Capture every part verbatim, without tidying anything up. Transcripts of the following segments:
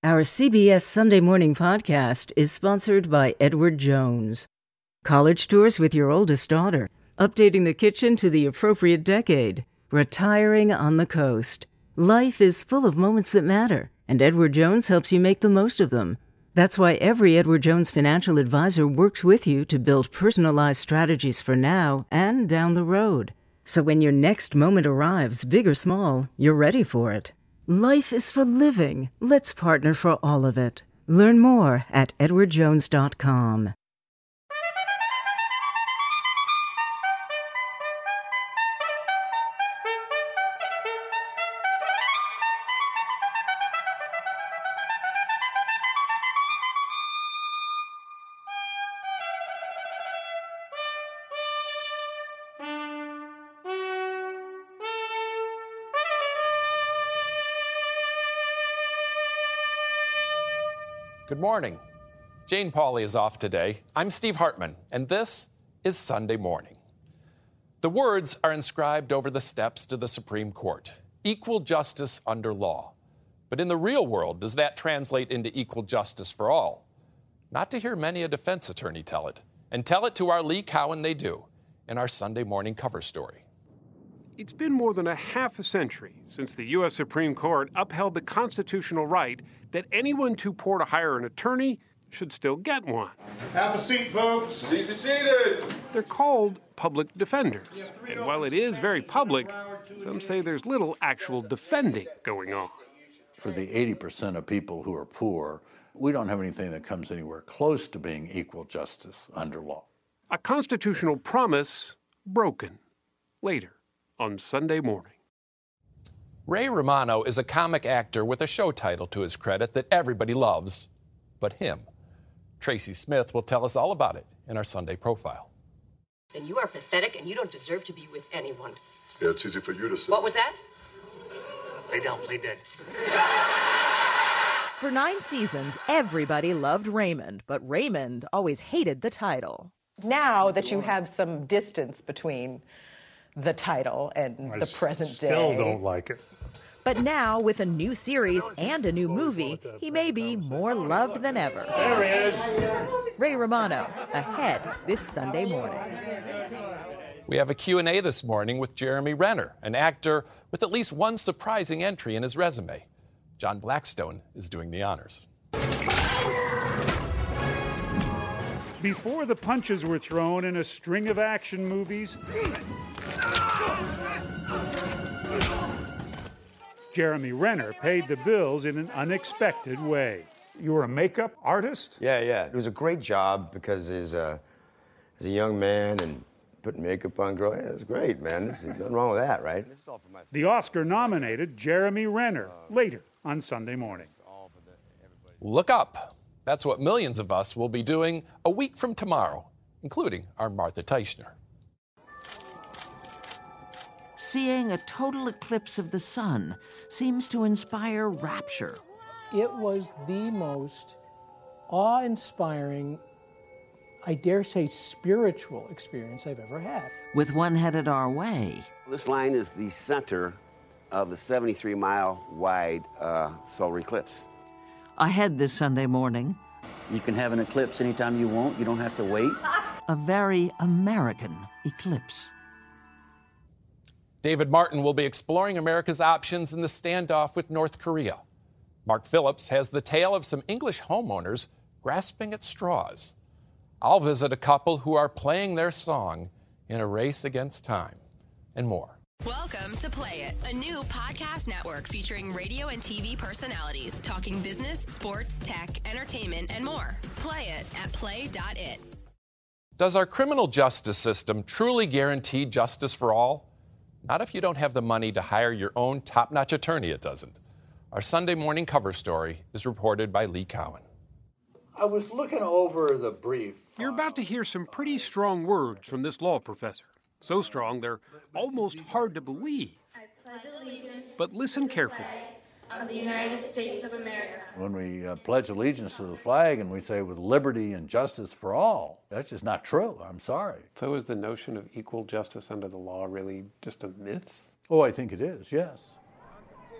Our C B S Sunday Morning Podcast is sponsored by Edward Jones. College tours with your oldest daughter, updating the kitchen to the appropriate decade, retiring on the coast. Life is full of moments that matter, and Edward Jones helps you make the most of them. That's why every Edward Jones financial advisor works with you to build personalized strategies for now and down the road. So when your next moment arrives, big or small, you're ready for it. Life is for living. Let's partner for all of it. Learn more at edward jones dot com. Good morning. Jane Pauley is off today. I'm Steve Hartman, and this is Sunday Morning. The words are inscribed over the steps to the Supreme Court: equal justice under law. But in the real world, does that translate into equal justice for all? Not to hear many a defense attorney tell it. And tell it to our Lee Cowan they do in our Sunday morning cover story. It's been more than a half a century since the U S Supreme Court upheld the constitutional right that anyone too poor to hire an attorney should still get one. Have a seat, folks. Be seated. They're called public defenders. And while it is very public, some say there's little actual defending going on. For the eighty percent of people who are poor, we don't have anything that comes anywhere close to being equal justice under law. A constitutional promise broken. Later on Sunday Morning. Ray Romano is a comic actor with a show title to his credit that everybody loves but him. Tracy Smith will tell us all about it in our Sunday Profile. Then you are pathetic and you don't deserve to be with anyone. Yeah, it's easy for you to say. What was that? Lay down, play dead. For nine seasons, everybody loved Raymond, but Raymond always hated the title. Now that you have some distance between the title and I the present day. Still don't like it. But now, with a new series and a new movie, he may be more loved than ever. There he is. Ray Romano, ahead this Sunday morning. We have a Q and A this morning with Jeremy Renner, an actor with at least one surprising entry in his resume. John Blackstone is doing the honors. Before the punches were thrown in a string of action movies, Jeremy Renner paid the bills in an unexpected way. You were a makeup artist? Yeah, yeah. It was a great job because as a, as a young man and putting makeup on girl, yeah, it was great, man. There's nothing wrong with that, right? The Oscar-nominated Jeremy Renner, later on Sunday Morning. Look up. That's what millions of us will be doing a week from tomorrow, including our Martha Teichner. Seeing a total eclipse of the sun seems to inspire rapture. It was the most awe-inspiring, I dare say spiritual experience I've ever had. With one headed our way. This line is the center of the seventy-three mile wide uh, solar eclipse. Ahead this Sunday morning. You can have an eclipse anytime you want. You don't have to wait. A very American eclipse. David Martin will be exploring America's options in the standoff with North Korea. Mark Phillips has the tale of some English homeowners grasping at straws. I'll visit a couple who are playing their song in a race against time, and more. Welcome to Play It, a new podcast network featuring radio and T V personalities talking business, sports, tech, entertainment, and more. Play it at play dot it. Does our criminal justice system truly guarantee justice for all? Not if you don't have the money to hire your own top-notch attorney, it doesn't. Our Sunday morning cover story is reported by Lee Cowan. I was looking over the brief. You're about to hear some pretty strong words from this law professor. So strong, they're almost hard to believe. But listen carefully. Of the United States of America. When we uh, pledge allegiance to the flag and we say with liberty and justice for all, that's just not true. I'm sorry. So is the notion of equal justice under the law really just a myth? Oh, I think it is, yes.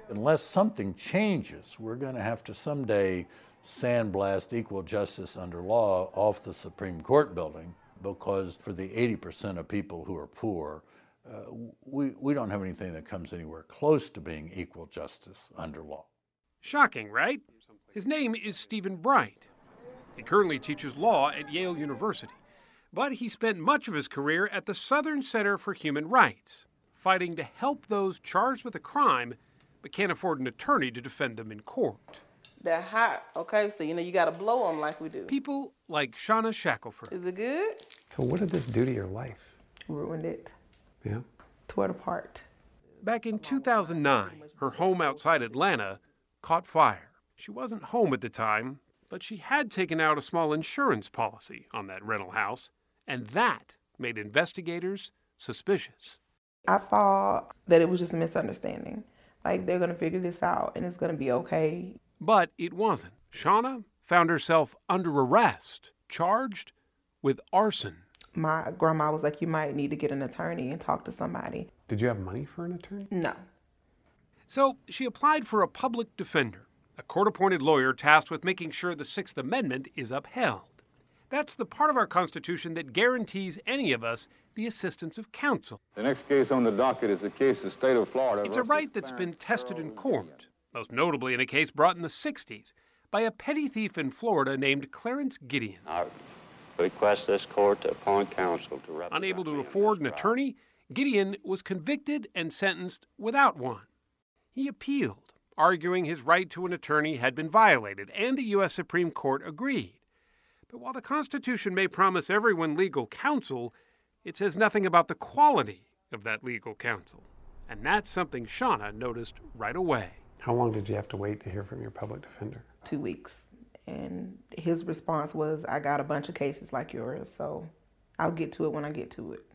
Unless something changes, we're going to have to someday sandblast equal justice under law off the Supreme Court building, because for the eighty percent of people who are poor, uh, we, we don't have anything that comes anywhere close to being equal justice under law. Shocking, right? His name is Stephen Bright. He currently teaches law at Yale University, but he spent much of his career at the Southern Center for Human Rights, fighting to help those charged with a crime but can't afford an attorney to defend them in court. They're hot, okay? So, you know, you got to blow them like we do. People like Shauna Shackelford. Is it good? So what did this do to your life? Ruined it. Yeah. Tore it apart. Back in two thousand nine, her home outside Atlanta caught fire. She wasn't home at the time, but she had taken out a small insurance policy on that rental house, and that made investigators suspicious. I thought that it was just a misunderstanding. Like, they're going to figure this out and it's going to be okay. But it wasn't. Shauna found herself under arrest, charged with arson. My grandma was like, you might need to get an attorney and talk to somebody. Did you have money for an attorney? No. So she applied for a public defender, a court-appointed lawyer tasked with making sure the Sixth Amendment is upheld. That's the part of our Constitution that guarantees any of us the assistance of counsel. The next case on the docket is the case of the state of Florida. It's a right that's been tested in court, most notably in a case brought in the sixties by a petty thief in Florida named Clarence Gideon. I request this court to appoint counsel to represent. Unable to afford an attorney, Gideon was convicted and sentenced without one. He appealed, arguing his right to an attorney had been violated, and the U S Supreme Court agreed. But while the Constitution may promise everyone legal counsel, it says nothing about the quality of that legal counsel. And that's something Shauna noticed right away. How long did you have to wait to hear from your public defender? Two weeks. And his response was, I got a bunch of cases like yours, so I'll get to it when I get to it.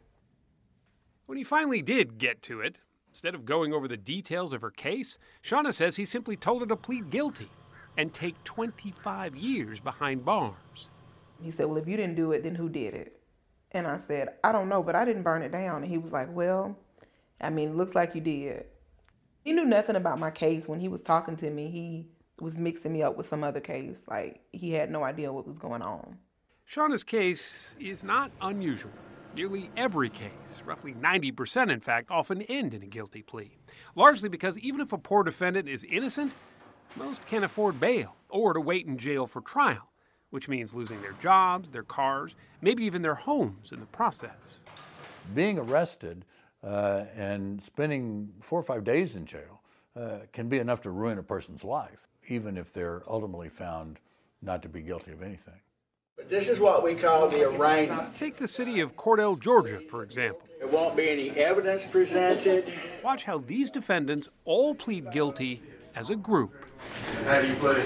When he finally did get to it, instead of going over the details of her case, Shauna says he simply told her to plead guilty and take twenty-five years behind bars. He said, well, if you didn't do it, then who did it? And I said, I don't know, but I didn't burn it down. And he was like, well, I mean, it looks like you did. He knew nothing about my case. When he was talking to me, he was mixing me up with some other case. Like, he had no idea what was going on. Shauna's case is not unusual. Nearly every case, roughly ninety percent in fact, often end in a guilty plea. Largely because even if a poor defendant is innocent, most can't afford bail or to wait in jail for trial, which means losing their jobs, their cars, maybe even their homes in the process. Being arrested uh, and spending four or five days in jail uh, can be enough to ruin a person's life, even if they're ultimately found not to be guilty of anything. But this is what we call the arraignment. Take the city of Cordell, Georgia, for example. There won't be any evidence presented. Watch how these defendants all plead guilty as a group. How do you put it?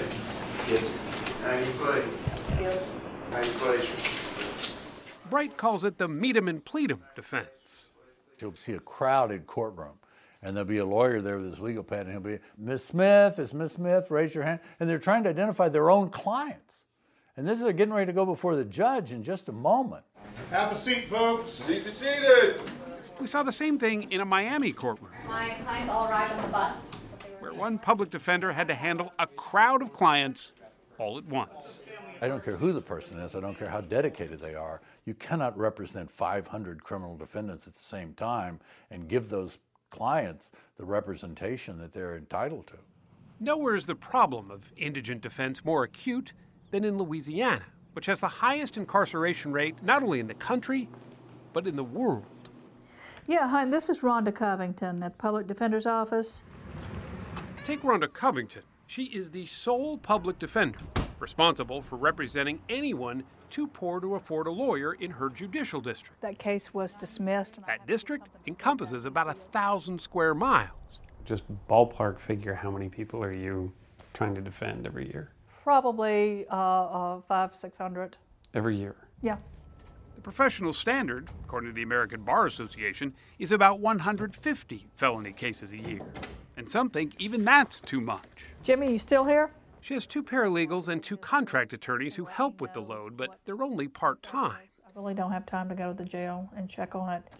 How do you put it? How do you put it? Bright calls it the meet 'em and plead 'em defense. You'll see a crowded courtroom, and there'll be a lawyer there with his legal pad, and he'll be, Miss Smith, is Miss Smith, raise your hand. And they're trying to identify their own clients. And this is getting ready to go before the judge in just a moment. Have a seat, folks. Be seated. We saw the same thing in a Miami courtroom. My clients all arrived on the bus. Where one public defender had to handle a crowd of clients all at once. I don't care who the person is. I don't care how dedicated they are. You cannot represent five hundred criminal defendants at the same time and give those clients the representation that they're entitled to. Nowhere is the problem of indigent defense more acute than in Louisiana, which has the highest incarceration rate not only in the country, but in the world. Yeah, hi, this is Rhonda Covington at the Public Defender's Office. Take Rhonda Covington. She is the sole public defender, responsible for representing anyone too poor to afford a lawyer in her judicial district. That case was dismissed. That district encompasses about a thousand square miles. Just ballpark figure, how many people are you trying to defend every year? Probably uh, uh, five, six hundred. Every year? Yeah. The professional standard, according to the American Bar Association, is about one hundred fifty felony cases a year. And some think even that's too much. Jimmy, you still here? She has two paralegals and two contract attorneys who help with the load, but they're only part-time. I really don't have time to go to the jail and check on it.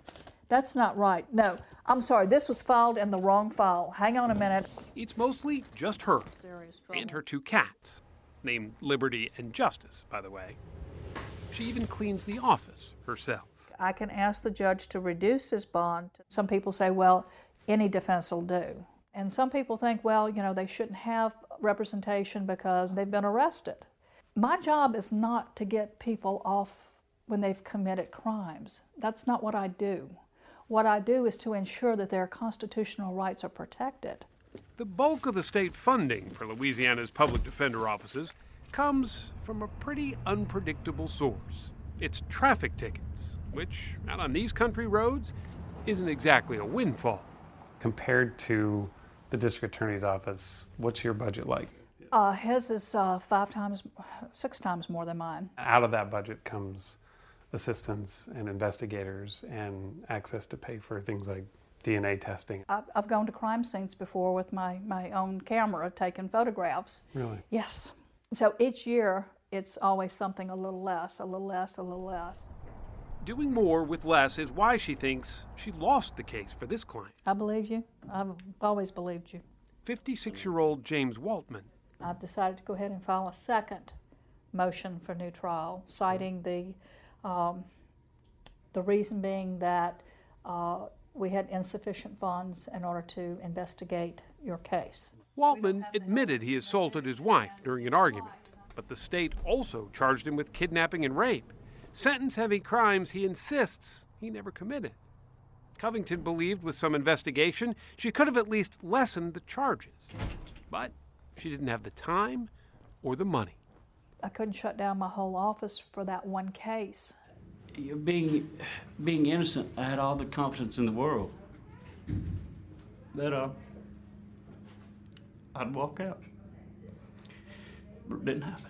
That's not right. No, I'm sorry. This was filed in the wrong file. Hang on a minute. It's mostly just her and her two cats, named Liberty and Justice, by the way. She even cleans the office herself. I can ask the judge to reduce his bond. Some people say, well, any defense will do. And some people think, well, you know, they shouldn't have representation because they've been arrested. My job is not to get people off when they've committed crimes. That's not what I do. What I do is to ensure that their constitutional rights are protected. The bulk of the state funding for Louisiana's public defender offices comes from a pretty unpredictable source. It's traffic tickets, which, out on these country roads, isn't exactly a windfall. Compared to the district attorney's office, what's your budget like? Uh, his is uh, five times, six times more than mine. Out of that budget comes assistants and investigators and access to pay for things like D N A testing. I've, I've gone to crime scenes before with my, my own camera taking photographs. Really? Yes. So each year, it's always something a little less, a little less, a little less. Doing more with less is why she thinks she lost the case for this client. I believe you. I've always believed you. fifty-six-year-old James Waltman. I've decided to go ahead and file a second motion for new trial, citing the um, the reason being that uh, we had insufficient funds in order to investigate your case. Waltman admitted he assaulted his wife during an argument, but the state also charged him with kidnapping and rape, sentence-heavy crimes he insists he never committed. Covington believed with some investigation she could have at least lessened the charges, but she didn't have the time or the money. I couldn't shut down my whole office for that one case. Being, being innocent, I had all the confidence in the world that uh, I'd walk out. But it didn't happen.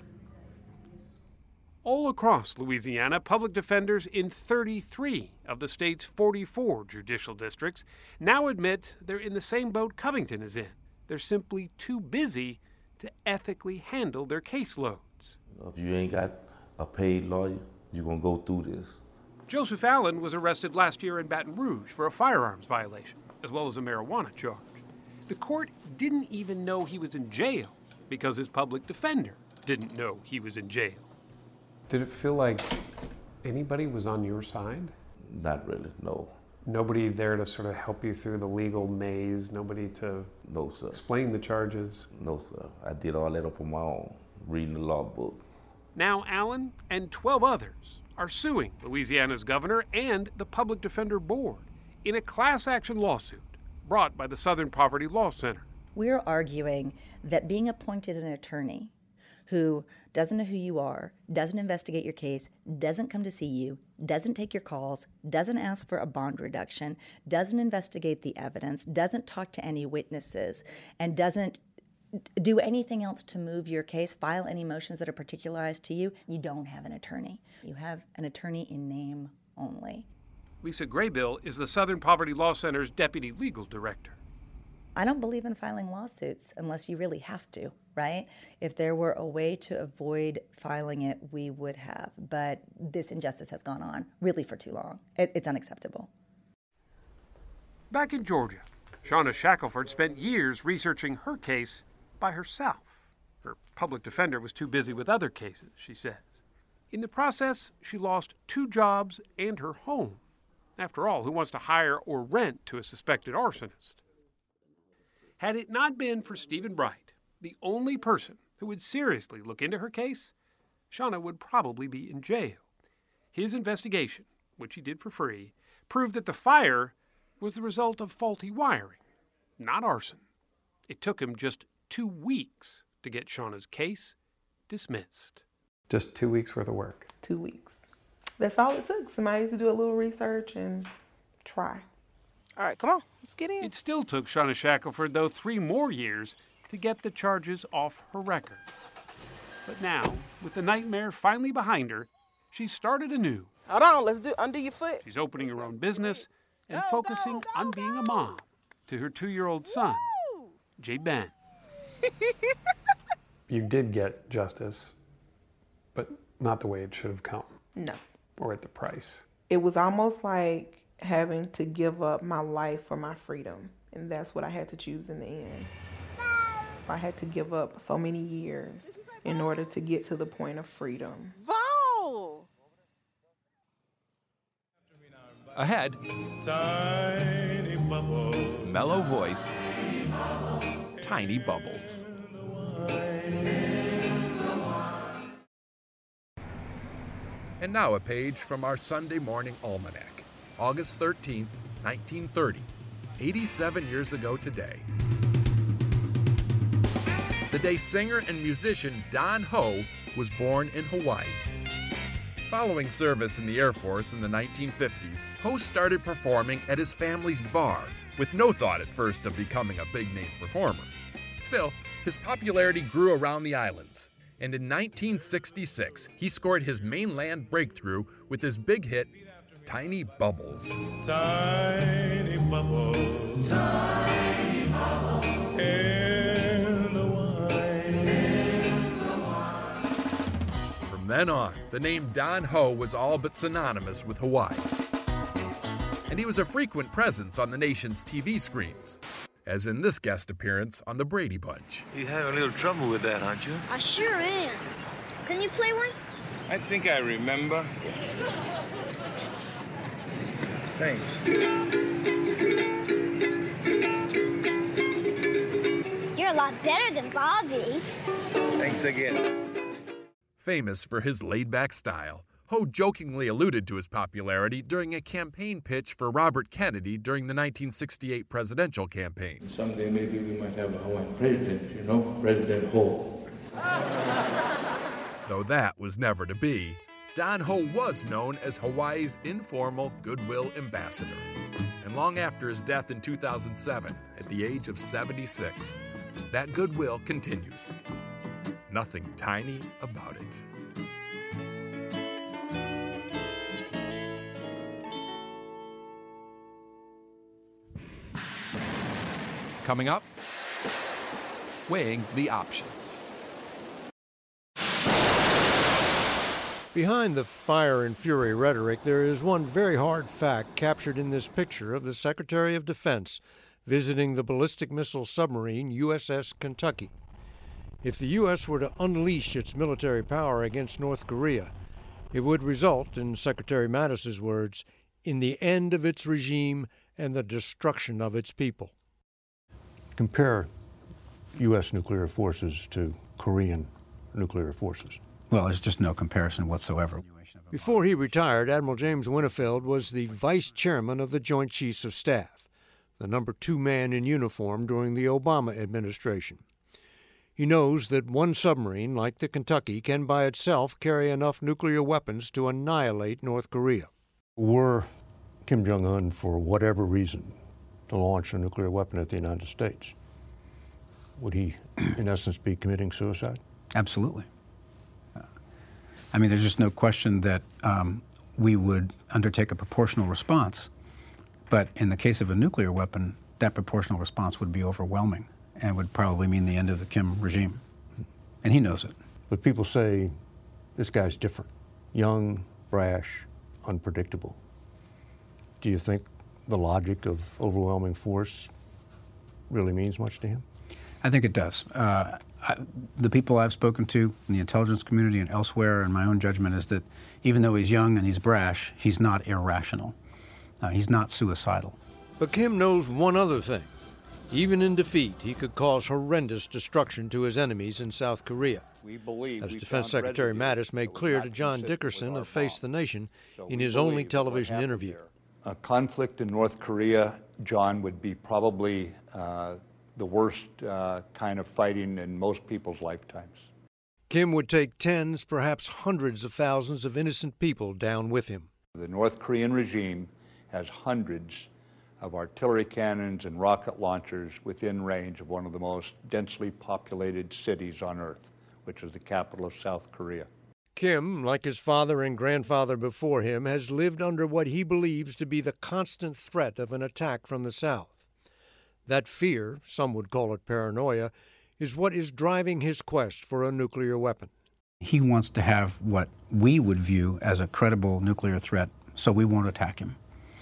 All across Louisiana, public defenders in thirty-three of the state's forty-four judicial districts now admit they're in the same boat Covington is in. They're simply too busy to ethically handle their caseloads. If you ain't got a paid lawyer, you're going to go through this. Joseph Allen was arrested last year in Baton Rouge for a firearms violation, as well as a marijuana charge. The court didn't even know he was in jail because his public defender didn't know he was in jail. Did it feel like anybody was on your side? Not really, no. Nobody there to sort of help you through the legal maze? Nobody to no, sir. explain the charges? No, sir. I did all that up on my own, reading the law book. Now Allen and twelve others are suing Louisiana's governor and the Public Defender Board in a class action lawsuit brought by the Southern Poverty Law Center. We're arguing that being appointed an attorney who doesn't know who you are, doesn't investigate your case, doesn't come to see you, doesn't take your calls, doesn't ask for a bond reduction, doesn't investigate the evidence, doesn't talk to any witnesses, and doesn't do anything else to move your case, file any motions that are particularized to you, you don't have an attorney. You have an attorney in name only. Lisa Graybill is the Southern Poverty Law Center's deputy legal director. I don't believe in filing lawsuits unless you really have to, right? If there were a way to avoid filing it, we would have. But this injustice has gone on really for too long. It, it's unacceptable. Back in Georgia, Shauna Shackelford spent years researching her case by herself. Her public defender was too busy with other cases, she says. In the process, she lost two jobs and her home. After all, who wants to hire or rent to a suspected arsonist? Had it not been for Stephen Bright, the only person who would seriously look into her case, Shauna would probably be in jail. His investigation, which he did for free, proved that the fire was the result of faulty wiring, not arson. It took him just two weeks to get Shauna's case dismissed. Just two weeks worth of work. Two weeks. That's all it took. Somebody used to do a little research and try. All right, come on, let's get in. It still took Shauna Shackelford, though, three more years to get the charges off her record. But now, with the nightmare finally behind her, she's started anew. Hold on, let's do undo your foot. She's opening her own business and go, focusing go, go, on being go. a mom to her two-year-old son, Jay Ben. You did get justice, but not the way it should have come. No. Or at the price. It was almost like having to give up my life for my freedom. And that's what I had to choose in the end. I had to give up so many years in order to get to the point of freedom. Wow! Ahead, Tiny bubbles. mellow voice, tiny bubbles. And now a page from our Sunday morning almanac, August thirteenth, nineteen thirty, eighty-seven years ago today. The day singer and musician Don Ho was born in Hawaii. Following service in the Air Force in the nineteen fifties, Ho started performing at his family's bar, with no thought at first of becoming a big-name performer. Still, his popularity grew around the islands, and in nineteen sixty-six, he scored his mainland breakthrough with his big hit, Tiny Bubbles. Tiny bubbles. Tiny bubbles. In the wine. In the wine. From then on, the name Don Ho was all but synonymous with Hawaii. And he was a frequent presence on the nation's T V screens, as in this guest appearance on The Brady Bunch. You're having a little trouble with that, aren't you? I sure am. Can you play one? I think I remember. Thanks. You're a lot better than Bobby. Thanks again. Famous for his laid-back style, Ho jokingly alluded to his popularity during a campaign pitch for Robert Kennedy during the nineteen sixty-eight presidential campaign. Someday maybe we might have a Hawaiian president, you know, President Ho. Though that was never to be, Don Ho was known as Hawaii's informal goodwill ambassador. And long after his death in two thousand seven, at the age of seventy-six, that goodwill continues. Nothing tiny about it. Coming up, weighing the options. Behind the fire and fury rhetoric, there is one very hard fact captured in this picture of the Secretary of Defense visiting the ballistic missile submarine U S S Kentucky. If the U S were to unleash its military power against North Korea, it would result, in Secretary Mattis's words, in the end of its regime and the destruction of its people. Compare U S nuclear forces to Korean nuclear forces. Well, there's just no comparison whatsoever. Before he retired, Admiral James Winnefeld was the vice chairman of the Joint Chiefs of Staff, the number two man in uniform during the Obama administration. He knows that one submarine, like the Kentucky, can by itself carry enough nuclear weapons to annihilate North Korea. Were Kim Jong-un, for whatever reason, to launch a nuclear weapon at the United States, would he, in essence, be committing suicide? Absolutely. Uh, I mean, there's just no question that um, we would undertake a proportional response. But in the case of a nuclear weapon, that proportional response would be overwhelming and would probably mean the end of the Kim regime. And he knows it. But people say this guy's different. Young, brash, unpredictable. Do you think the logic of overwhelming force really means much to him? I think it does. Uh, I, the people I've spoken to in the intelligence community and elsewhere, and my own judgment is that even though he's young and he's brash, he's not irrational. Uh, he's not suicidal. But Kim knows one other thing. Even in defeat, he could cause horrendous destruction to his enemies in South Korea. We believe As we Defense found Secretary residue Mattis made that was clear not to John consistent Dickerson with of our Face the Nation So in we his only believe that what television happened interview. there- A conflict in North Korea, John, would be probably uh, the worst uh, kind of fighting in most people's lifetimes. Kim would take tens, perhaps hundreds of thousands of innocent people down with him. The North Korean regime has hundreds of artillery cannons and rocket launchers within range of one of the most densely populated cities on Earth, which is the capital of South Korea. Kim, like his father and grandfather before him, has lived under what he believes to be the constant threat of an attack from the South. That fear, some would call it paranoia, is what is driving his quest for a nuclear weapon. He wants to have what we would view as a credible nuclear threat, so we won't attack him.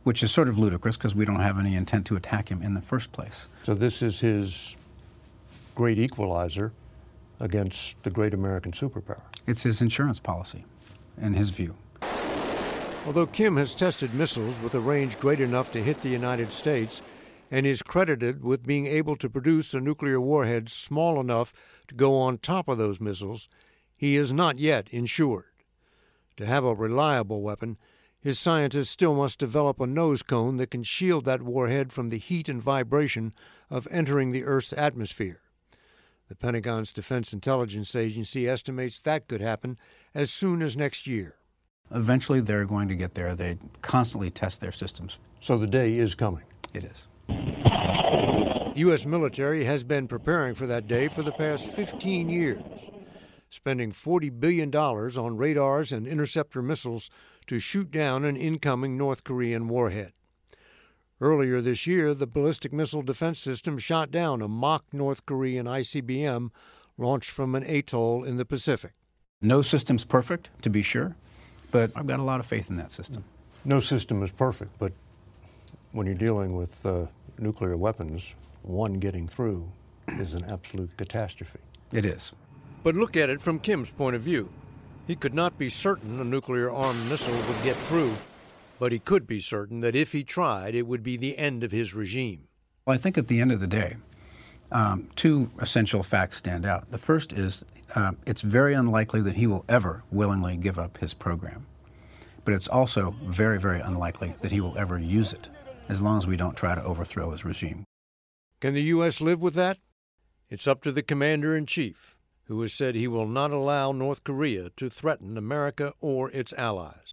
which is sort of ludicrous because we don't have any intent to attack him in the first place. So this is his great equalizer against the great American superpower. It's his insurance policy, in his view. Although Kim has tested missiles with a range great enough to hit the United States and is credited with being able to produce a nuclear warhead small enough to go on top of those missiles, he is not yet insured. To have a reliable weapon, his scientists still must develop a nose cone that can shield that warhead from the heat and vibration of entering the Earth's atmosphere. The Pentagon's Defense Intelligence Agency estimates that could happen as soon as next year. Eventually, they're going to get there. They constantly test their systems. So the day is coming. It is. The U S military has been preparing for that day for the past fifteen years, spending forty billion dollars on radars and interceptor missiles to shoot down an incoming North Korean warhead. Earlier this year, the ballistic missile defense system shot down a mock North Korean I C B M launched from an atoll in the Pacific. No system's perfect, to be sure, but I've got a lot of faith in that system. No system is perfect, but when you're dealing with uh, nuclear weapons, one getting through is an absolute catastrophe. It is. But look at it from Kim's point of view. He could not be certain a nuclear-armed missile would get through, but he could be certain that if he tried, it would be the end of his regime. Well, I think at the end of the day, um, two essential facts stand out. The first is uh, it's very unlikely that he will ever willingly give up his program. But it's also very, very unlikely that he will ever use it, as long as we don't try to overthrow his regime. Can the U S live with that? It's up to the commander-in-chief, who has said he will not allow North Korea to threaten America or its allies.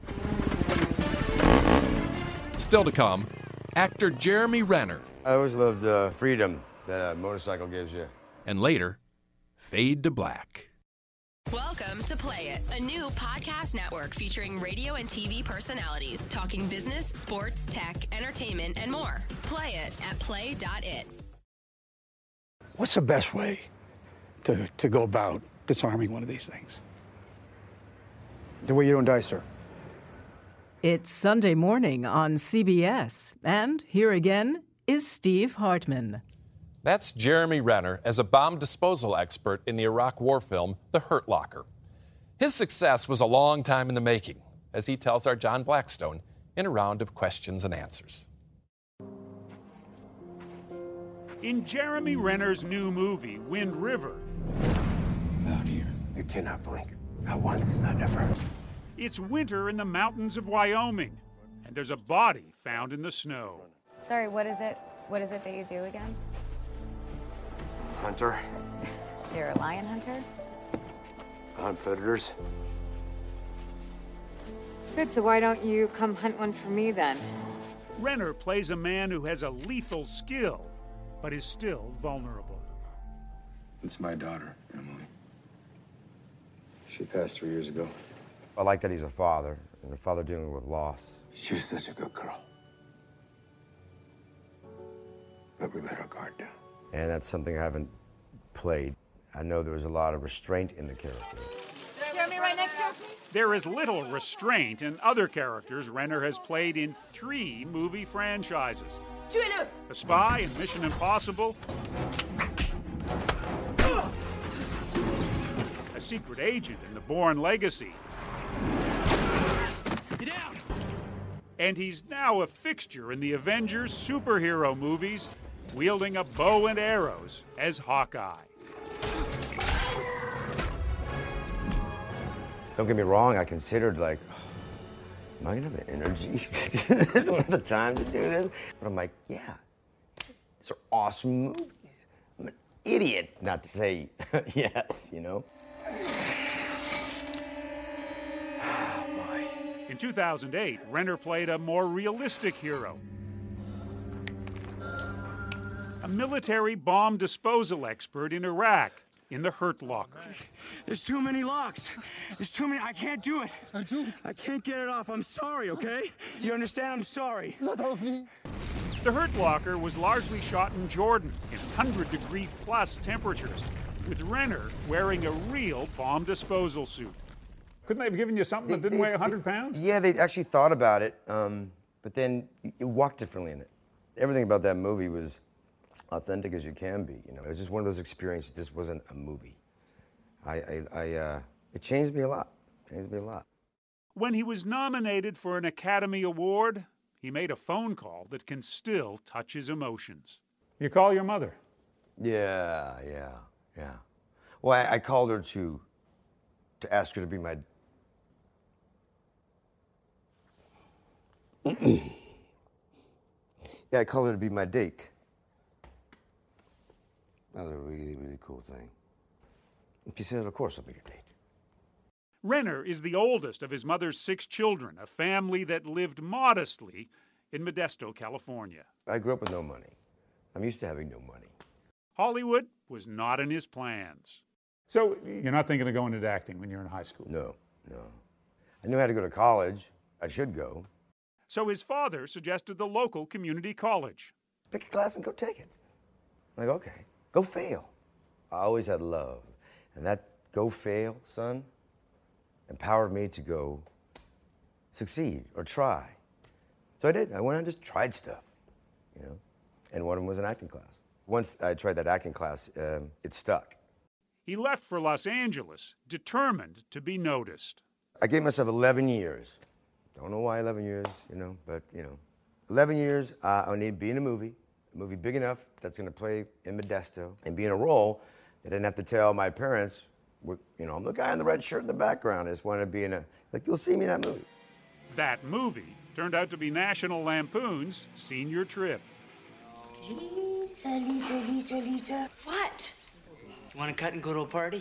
Still to come, actor Jeremy Renner. I always loved the freedom that a motorcycle gives you. And later, fade to black. Welcome to Play It, a new podcast network featuring radio and T V personalities talking business, sports, tech, entertainment, and more. Play it at play dot it. What's the best way to, to go about disarming one of these things? The way you don't die, sir. It's Sunday morning on C B S, and here again is Steve Hartman. That's Jeremy Renner as a bomb disposal expert in the Iraq War film, The Hurt Locker. His success was a long time in the making, as he tells our John Blackstone in a round of questions and answers. In Jeremy Renner's new movie, Wind River. Out here, you cannot blink. Not once, not ever. It's winter in the mountains of Wyoming, and there's a body found in the snow. Sorry, what is it? What is it that you do again? Hunter. You're a lion hunter? I hunt predators. Good, so why don't you come hunt one for me then? Renner plays a man who has a lethal skill, but is still vulnerable. It's my daughter, Emily. She passed three years ago. I like that he's a father, and a father dealing with loss. She was such a good girl. But we let our guard down. And that's something I haven't played. I know there was a lot of restraint in the character. Jeremy, right next to you, please. There is little restraint in other characters Renner has played in three movie franchises. Tuez-le! A spy in Mission Impossible. A secret agent in The Bourne Legacy. Get down! And he's now a fixture in the Avengers superhero movies, wielding a bow and arrows as Hawkeye. Don't get me wrong, I considered like, oh, am I gonna have the energy to do this? Don't have the time to do this? But I'm like, yeah, these are awesome movies. I'm an idiot not to say yes, you know? In two thousand eight, Renner played a more realistic hero. A military bomb disposal expert in Iraq in The Hurt Locker. There's too many locks. There's too many. I can't do it. I do. I can't get it off. I'm sorry, okay? You understand? I'm sorry. The Hurt Locker was largely shot in Jordan in one hundred degree plus temperatures, with Renner wearing a real bomb disposal suit. Couldn't they have given you something that didn't weigh one hundred pounds? Yeah, they actually thought about it, um, but then you, you walk differently in it. Everything about that movie was authentic as you can be. You know, it was just one of those experiences. This wasn't a movie. I, I, I uh, it changed me a lot. Changed me a lot. When he was nominated for an Academy Award, he made a phone call that can still touch his emotions. You call your mother? Yeah, yeah, yeah. Well, I, I called her to to ask her to be my. Yeah, I called her to be my date. That was a really, really cool thing. She said, "Of course, I'll be your date." Renner is the oldest of his mother's six children, a family that lived modestly in Modesto, California. I grew up with no money. I'm used to having no money. Hollywood was not in his plans. So you're not thinking of going into acting when you're in high school? No, no. I knew I had to go to college. I should go. So his father suggested the local community college. Pick a class and go take it. I'm like, okay, go fail. I always had love. And that go fail, son, empowered me to go succeed or try. So I did. I went and just tried stuff, you know. And one of them was an acting class. Once I tried that acting class, um, it stuck. He left for Los Angeles, determined to be noticed. I gave myself eleven years. Don't know why eleven years, you know, but, you know. eleven years, uh, I need to be in a movie, a movie big enough that's going to play in Modesto, and be in a role that I didn't have to tell my parents, you know, I'm the guy in the red shirt in the background. I just want to be in a, like, you'll see me in that movie. That movie turned out to be National Lampoon's Senior Trip. Lisa, Lisa, Lisa, Lisa. What? You want to cut and go to a party?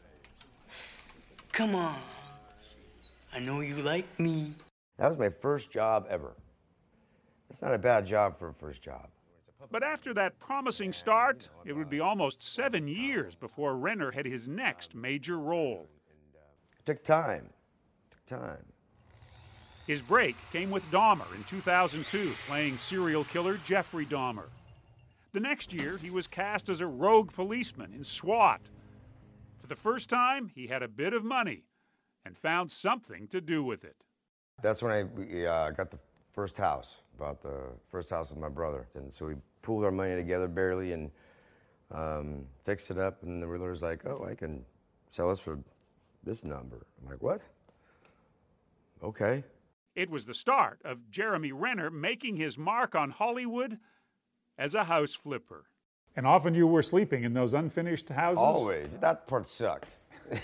Come on. I know you like me. That was my first job ever. That's not a bad job for a first job. But after that promising start, it would be almost seven years before Renner had his next major role. It took time. It took time. His break came with Dahmer in two thousand two, playing serial killer Jeffrey Dahmer. The next year, he was cast as a rogue policeman in SWAT. For the first time, he had a bit of money and found something to do with it. That's when I we, uh, got the first house, bought the first house with my brother. And so we pooled our money together barely and um, fixed it up. And the realtor's like, oh, I can sell us for this number. I'm like, what? Okay. It was the start of Jeremy Renner making his mark on Hollywood as a house flipper. And often you were sleeping in those unfinished houses? Always. That part sucked.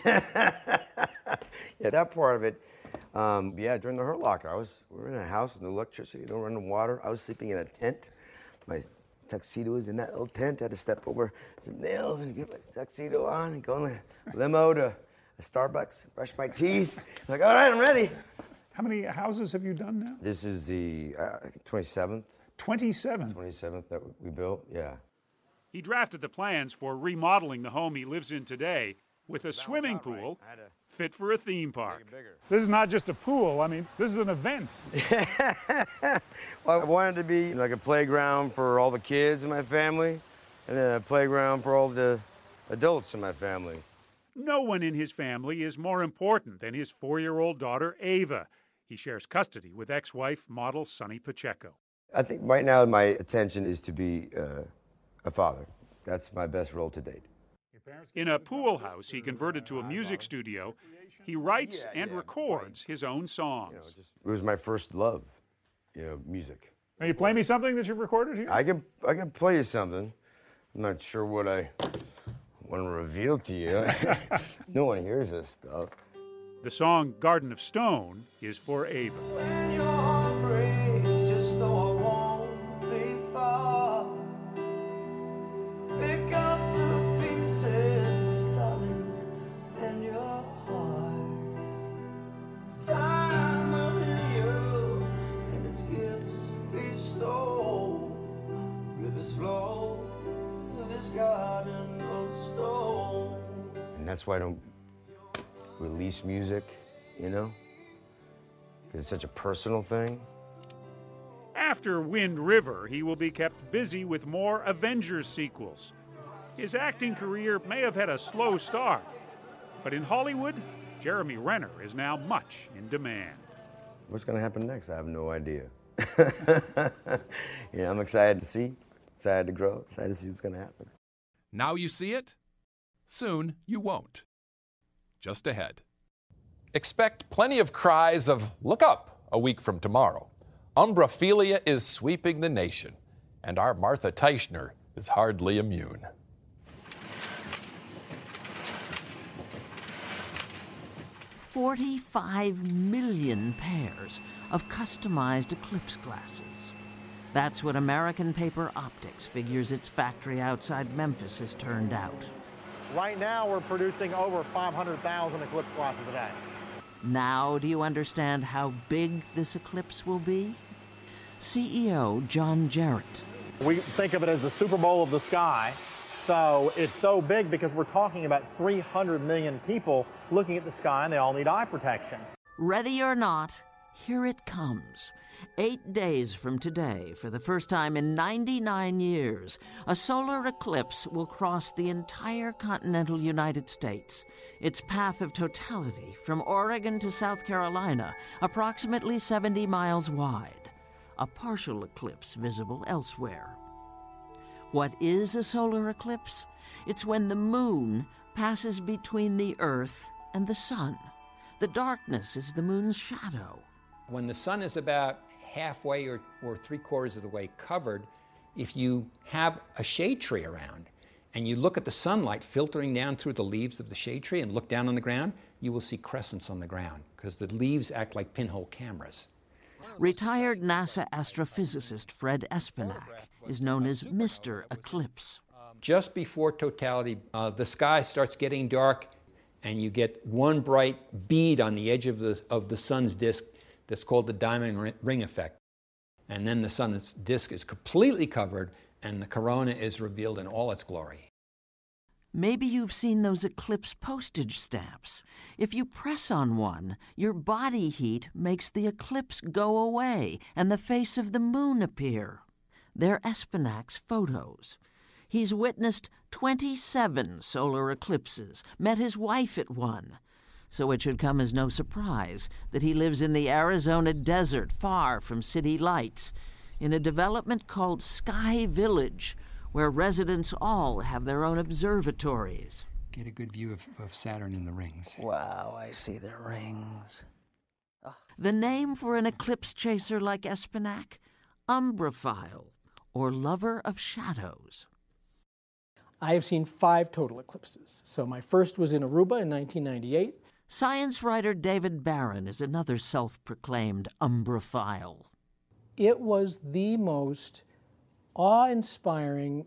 Yeah, that part of it. Um, yeah, during the Hurt Locker, I was, we were in a house with no electricity, no running water. I was sleeping in a tent. My tuxedo was in that little tent. I had to step over some nails and get my tuxedo on and go in the limo to a Starbucks, brush my teeth. I'm like, all right, I'm ready. How many houses have you done now? This is the, uh, I think, twenty-seventh. twenty-seven? twenty-seventh that we built, yeah. He drafted the plans for remodeling the home he lives in today with a swimming pool fit for a theme park. This is not just a pool. I mean, this is an event. Well, I wanted to be like a playground for all the kids in my family, and then a playground for all the adults in my family. No one in his family is more important than his four-year-old daughter, Ava. He shares custody with ex-wife, model Sonny Pacheco. I think right now my attention is to be uh, a father. That's my best role to date. In a pool house he converted to a music studio, he writes and records his own songs. It was my first love, you know, music. Can you play me something that you've recorded here? I can, I can play you something. I'm not sure what I want to reveal to you. No one hears this stuff. The song Garden of Stone is for Ava. When your heart breaks, just know I won't be far. Pick up the pieces, darling, in your heart. Time will heal you, and its gifts bestow. Rivers flow through this garden of stone. And that's why I don't release music, you know? Because it's such a personal thing. After Wind River, he will be kept busy with more Avengers sequels. His acting career may have had a slow start, but in Hollywood, Jeremy Renner is now much in demand. What's going to happen next? I have no idea. Yeah, I'm excited to see, excited to grow, excited to see what's going to happen. Now you see it, soon you won't. Just ahead. Expect plenty of cries of "look up" a week from tomorrow. Umbrophilia is sweeping the nation, and our Martha Teichner is hardly immune. forty-five million pairs of customized eclipse glasses. That's what American Paper Optics figures its factory outside Memphis has turned out. Right now, we're producing over five hundred thousand eclipse glasses a day. Now, do you understand how big this eclipse will be? C E O John Jarrett. We think of it as the Super Bowl of the sky. So it's so big because we're talking about three hundred million people looking at the sky, and they all need eye protection. Ready or not, here it comes. Eight days from today, for the first time in ninety-nine years, a solar eclipse will cross the entire continental United States. Its path of totality, from Oregon to South Carolina, approximately seventy miles wide. A partial eclipse visible elsewhere. What is a solar eclipse? It's when the moon passes between the Earth and the sun. The darkness is the moon's shadow. When the sun is about halfway or, or three quarters of the way covered, if you have a shade tree around and you look at the sunlight filtering down through the leaves of the shade tree and look down on the ground, you will see crescents on the ground because the leaves act like pinhole cameras. Retired NASA astrophysicist Fred Espenak is known as Mister Eclipse. Just before totality, uh, the sky starts getting dark and you get one bright bead on the edge of the, of the sun's disk that's called the diamond ring effect. And then the sun's disk is completely covered and the corona is revealed in all its glory. Maybe you've seen those eclipse postage stamps. If you press on one, your body heat makes the eclipse go away and the face of the moon appear. They're Espenak's photos. He's witnessed twenty-seven solar eclipses, met his wife at one. So it should come as no surprise that he lives in the Arizona desert far from city lights, in a development called Sky Village, where residents all have their own observatories. Get a good view of, of Saturn in the rings. Wow, I see the rings. Oh. The name for an eclipse chaser like Espenak? Umbrophile, or lover of shadows. I have seen five total eclipses. So my first was in Aruba in nineteen ninety-eight. Science writer David Barron is another self-proclaimed umbrophile. It was the most awe-inspiring,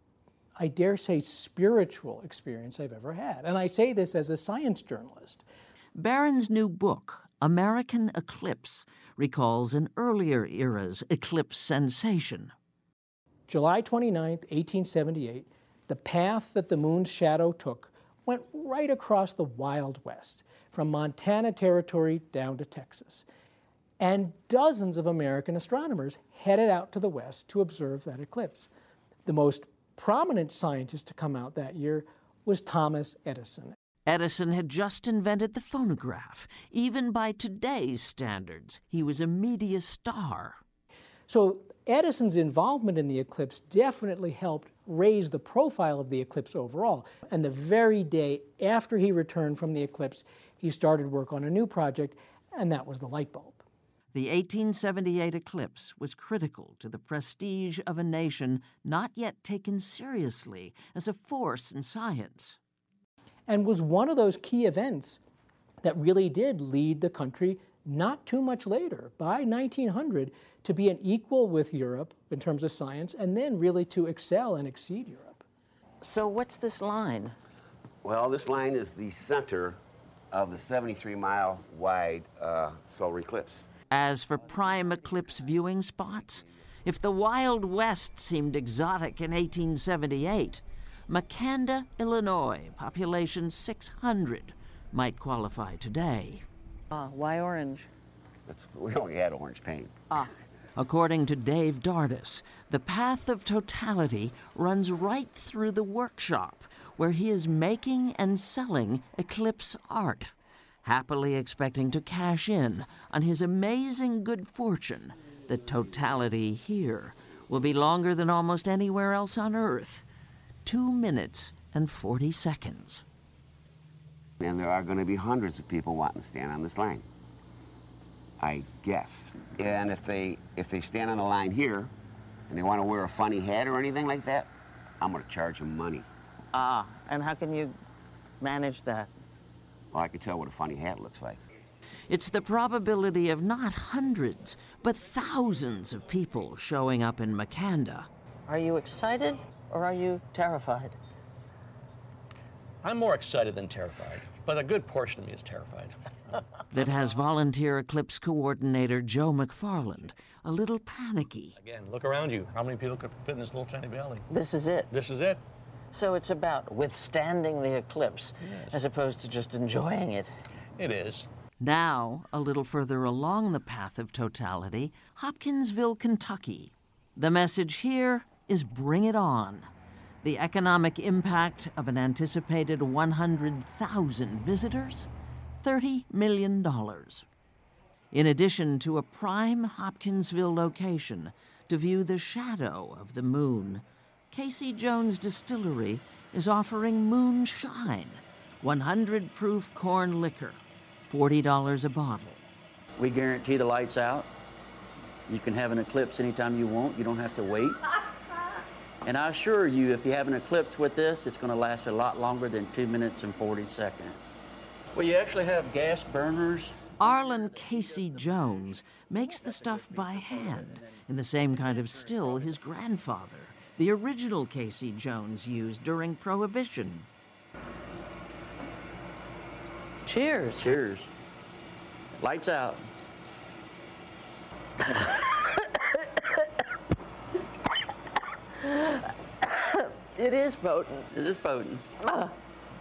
I dare say spiritual experience I've ever had. And I say this as a science journalist. Barron's new book, American Eclipse, recalls an earlier era's eclipse sensation. July twenty-ninth, eighteen seventy-eight, the path that the moon's shadow took went right across the Wild West, from Montana Territory down to Texas. And dozens of American astronomers headed out to the west to observe that eclipse. The most prominent scientist to come out that year was Thomas Edison. Edison had just invented the phonograph. Even by today's standards, he was a media star. So Edison's involvement in the eclipse definitely helped raise the profile of the eclipse overall. And the very day after he returned from the eclipse, he started work on a new project, and that was the light bulb. The eighteen seventy-eight eclipse was critical to the prestige of a nation not yet taken seriously as a force in science. And was one of those key events that really did lead the country not too much later, by nineteen hundred, to be an equal with Europe in terms of science, and then really to excel and exceed Europe. So what's this line? Well, this line is the center of the seventy-three mile wide uh, solar eclipse. As for prime eclipse viewing spots, if the Wild West seemed exotic in eighteen seventy-eight, Makanda, Illinois, population six hundred, might qualify today. Ah, why orange? That's, we only had orange paint. Ah. According to Dave Dardis, the path of totality runs right through the workshop where he is making and selling eclipse art, happily expecting to cash in on his amazing good fortune The totality here will be longer than almost anywhere else on Earth. Two minutes and forty seconds. And there are going to be hundreds of people wanting to stand on this line, I guess. And if they if they stand on the line here and they want to wear a funny hat or anything like that, I'm going to charge them money. Ah, and how can you manage that? Well, I can tell what a funny hat looks like. It's the probability of not hundreds, but thousands of people showing up in Makanda. Are you excited or are you terrified? I'm more excited than terrified, but a good portion of me is terrified. That has volunteer eclipse coordinator Joe McFarland a little panicky. Again, look around you. How many people could fit in this little tiny valley? This is it. This is it. So it's about withstanding the eclipse, Yes. as opposed to just enjoying it. It is. Now, a little further along the path of totality, Hopkinsville, Kentucky. The message here is bring it on. The economic impact of an anticipated one hundred thousand visitors? thirty million dollars. In addition to a prime Hopkinsville location to view the shadow of the moon, Casey Jones Distillery is offering Moonshine, one hundred proof corn liquor, forty dollars a bottle. We guarantee the lights out. You can have an eclipse anytime you want. You don't have to wait. And I assure you, if you have an eclipse with this, it's going to last a lot longer than two minutes and forty seconds. Well, you actually have gas burners. Arlen Casey Jones makes the stuff by hand in the same kind of still his grandfather, the original Casey Jones, used during Prohibition. Cheers. Cheers. Lights out. It is potent. It is potent. Ah.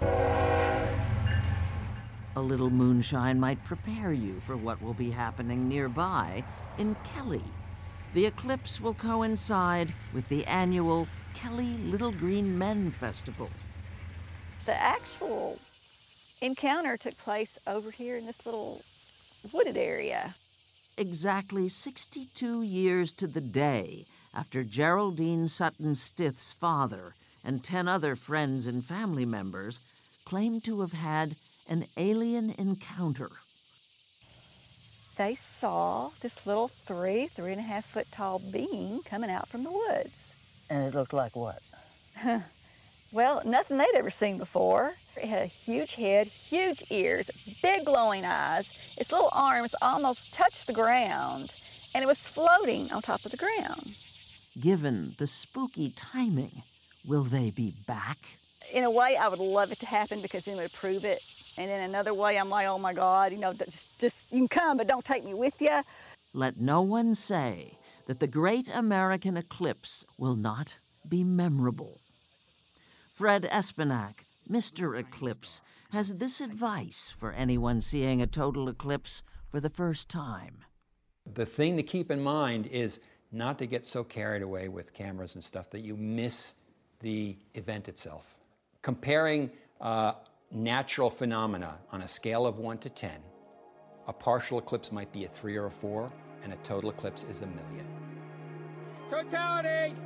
A little moonshine might prepare you for what will be happening nearby in Kelly. The eclipse will coincide with the annual Kelly Little Green Men Festival. The actual encounter took place over here in this little wooded area. Exactly sixty-two years to the day after Geraldine Sutton Stith's father and ten other friends and family members claimed to have had an alien encounter. They saw this little three, three and a half foot tall being coming out from the woods. And it looked like what? Well, nothing they'd ever seen before. It had a huge head, huge ears, big glowing eyes. Its little arms almost touched the ground, and it was floating on top of the ground. Given the spooky timing, will they be back? In a way, I would love it to happen because then it would prove it. And in another way, I'm like, oh my God, you know, just, just you can come, but don't take me with you. Let no one say that the great American eclipse will not be memorable. Fred Espenak, Mister Eclipse, has this advice for anyone seeing a total eclipse for the first time. The thing to keep in mind is not to get so carried away with cameras and stuff that you miss the event itself. Comparing uh, natural phenomena on a scale of one to ten, a partial eclipse might be a three or a four, and a total eclipse is a million. Totality!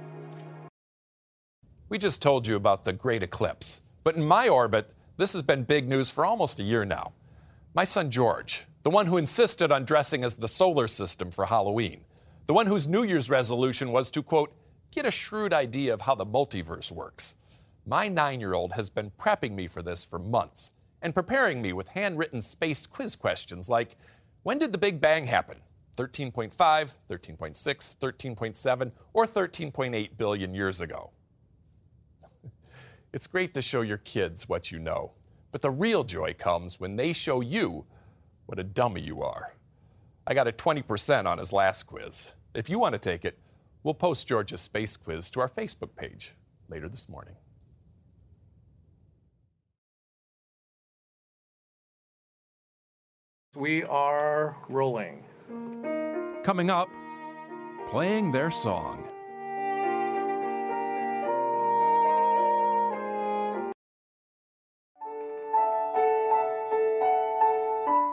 We just told you about the great eclipse, but in my orbit, this has been big news for almost a year now. My son George, the one who insisted on dressing as the solar system for Halloween, the one whose New Year's resolution was to, quote, get a shrewd idea of how the multiverse works. My nine-year-old has been prepping me for this for months and preparing me with handwritten space quiz questions like, when did the Big Bang happen? thirteen point five, thirteen point six, thirteen point seven, or thirteen point eight billion years ago? It's great to show your kids what you know, but the real joy comes when they show you what a dummy you are. I got a twenty percent on his last quiz. If you want to take it, we'll post George's space quiz to our Facebook page later this morning. We are rolling. Coming up, playing their song.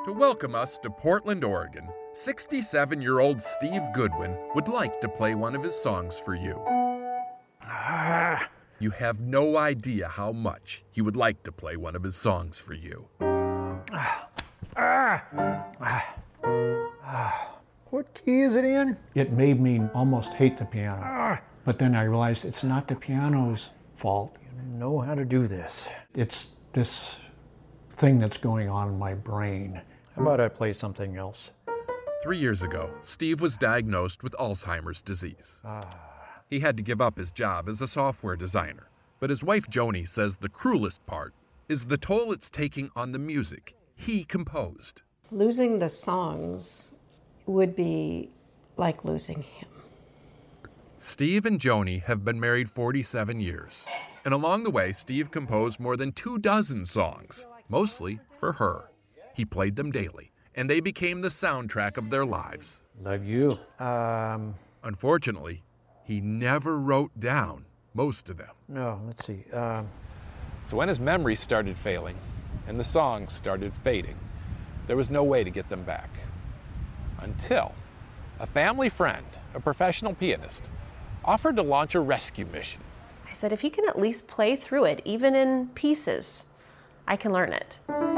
To welcome us to Portland, Oregon, sixty-seven-year-old Steve Goodwin would like to play one of his songs for you. Ah. You have no idea how much he would like to play one of his songs for you. Ah. Ah. Ah. Ah. What key is it in? It made me almost hate the piano. Ah. But then I realized it's not the piano's fault. You know how to do this. It's this thing that's going on in my brain. How about I play something else? Three years ago, Steve was diagnosed with Alzheimer's disease. Ah. He had to give up his job as a software designer. But his wife Joni says the cruelest part is the toll it's taking on the music he composed. Losing the songs would be like losing him. Steve and Joni have been married forty-seven years. And along the way, Steve composed more than two dozen songs, mostly for her. He played them daily, and they became the soundtrack of their lives. Love you. Um, Unfortunately, he never wrote down most of them. no, let's see. Um, So when his memory started failing and the songs started fading, there was no way to get them back. Until a family friend, a professional pianist, offered to launch a rescue mission. I said, if he can at least play through it, even in pieces, I can learn it.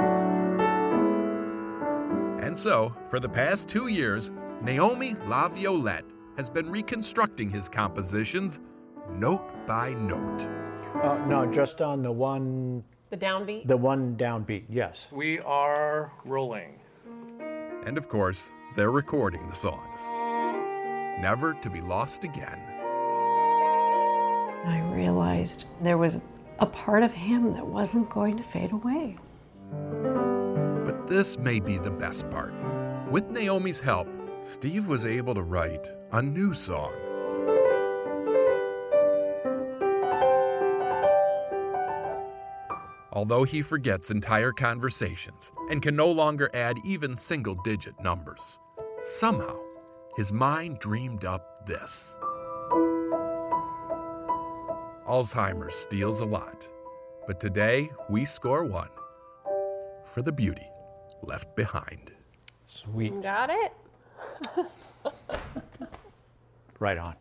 And so, for the past two years, Naomi LaViolette has been reconstructing his compositions note by note. uh, no, just on the one, The downbeat? the one downbeat, yes. We are rolling. And of course, they're recording the songs, never to be lost again. I realized there was a part of him that wasn't going to fade away. But this may be the best part. With Naomi's help, Steve was able to write a new song. Although he forgets entire conversations and can no longer add even single-digit numbers, somehow his mind dreamed up this. Alzheimer's steals a lot, but today we score one for the beauty left behind. Sweet. Got it? Right on.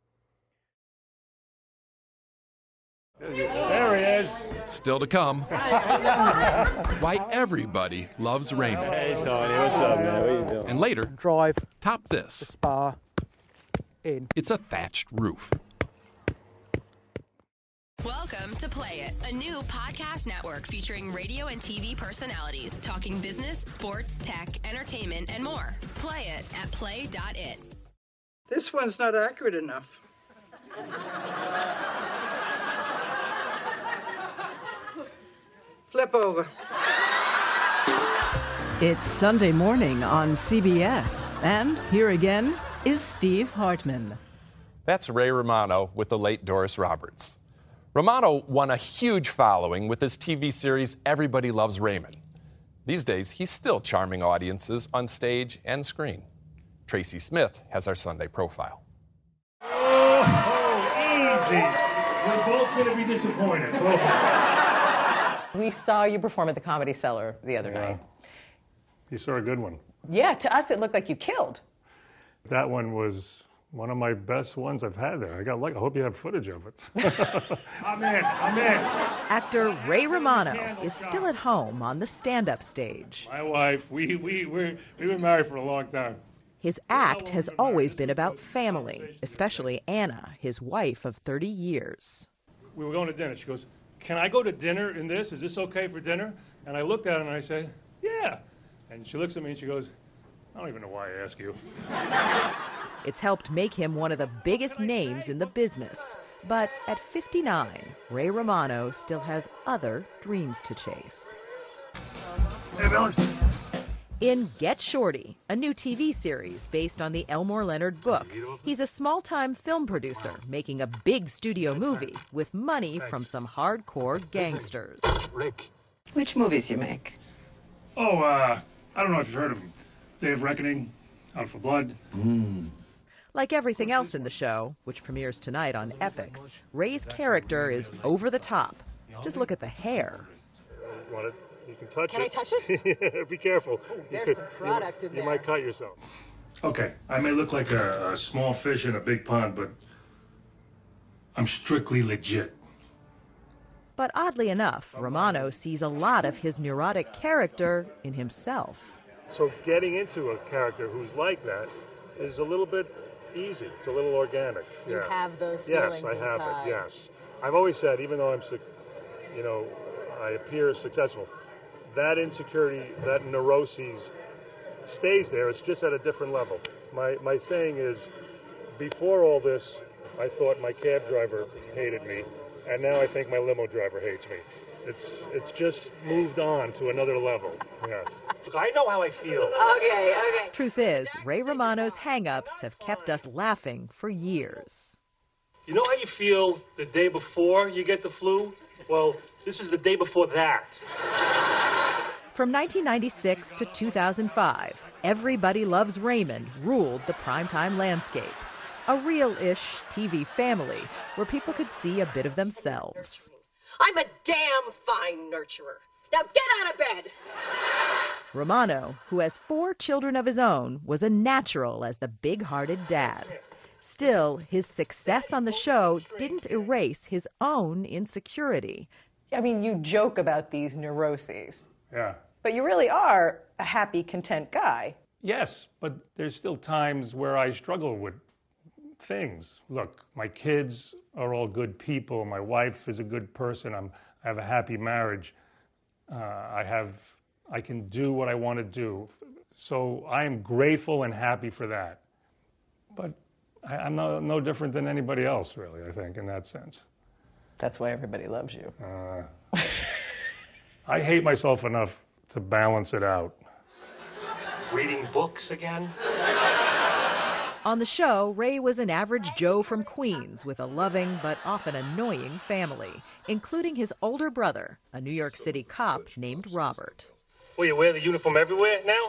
There he is. Still to come, why everybody loves Raymond. Hey, Tony, what's up, man? What you doing? And later, Drive, top this. spa, in. It's a thatched roof. Welcome to Play It, a new podcast network featuring radio and T V personalities talking business, sports, tech, entertainment, and more. Play it at play dot it. This one's not accurate enough. Flip over. It's Sunday morning on C B S, and here again is Steve Hartman. That's Ray Romano with the late Doris Roberts. Romano won a huge following with his T V series Everybody Loves Raymond. These days, he's still charming audiences on stage and screen. Tracy Smith has our Sunday profile. Oh, easy. We're both going to be disappointed. Both of us. We saw you perform at the Comedy Cellar the other Yeah. night. You saw a good one. Yeah, to us it looked like you killed. That one was one of my best ones I've had there. I got lucky. I hope you have footage of it. I'm in. I'm in. Actor Ray Romano is still at home on the stand-up stage. My wife, we, we, we're, we've been married for a long time. His act has always been about family, especially Anna, his wife of thirty years. We were going to dinner. She goes, can I go to dinner in this? Is this okay for dinner? And I looked at her and I said, yeah. And she looks at me and she goes, I don't even know why I ask you. It's helped make him one of the biggest names in the business. But at fifty-nine, Ray Romano still has other dreams to chase. Hey, Bellers. In Get Shorty, a new T V series based on the Elmore Leonard book, he's a small-time film producer making a big studio movie with money from some hardcore gangsters. Rick. Which movies you make? Oh, uh, I don't know if you've heard of them. Day of Reckoning, Out for Blood. Mm. Like everything else in the show, which premieres tonight on Epix, Ray's character is over the top. Just look at the hair. Want it? You can touch Can it. I touch it? Be careful. Oh, You there's could- some product you, in You there. might cut yourself. Okay, I may look like a, a small fish in a big pond, but I'm strictly legit. But oddly enough, Romano sees a lot of his neurotic character in himself. So getting into a character who's like that is a little bit easy. It's a little organic. You yeah. have those Yes, feelings I have inside. it. Yes, I've always said, even though I'm, suc- you know, I appear successful, that insecurity, that neuroses, stays there. It's just at a different level. My my saying is, before all this, I thought my cab driver hated me, and now I think my limo driver hates me. It's it's just moved on to another level. Yes. Look, I know how I feel. Okay, okay. Truth is, Ray Romano's hang-ups have kept us laughing for years. You know how you feel the day before you get the flu? Well, this is the day before that. From nineteen ninety-six to two thousand five, Everybody Loves Raymond ruled the primetime landscape. A real-ish T V family where people could see a bit of themselves. I'm a damn fine nurturer. Now get out of bed. Romano, who has four children of his own, was a natural as the big-hearted dad. Still, his success on the show didn't erase his own insecurity. I mean, you joke about these neuroses, Yeah. but you really are a happy, content guy. Yes, but there's still times where I struggle with things. Look, my kids are all good people. My wife is a good person. I'm, I have a happy marriage. Uh, I have, I can do what I want to do. So I am grateful and happy for that. But I, I'm no, no different than anybody else, really, I think, in that sense. That's why everybody loves you. Uh, I hate myself enough to balance it out. Reading books again? On the show, Ray was an average Joe from Queens with a loving but often annoying family, including his older brother, a New York City cop named Robert. Well, you wear the uniform everywhere now?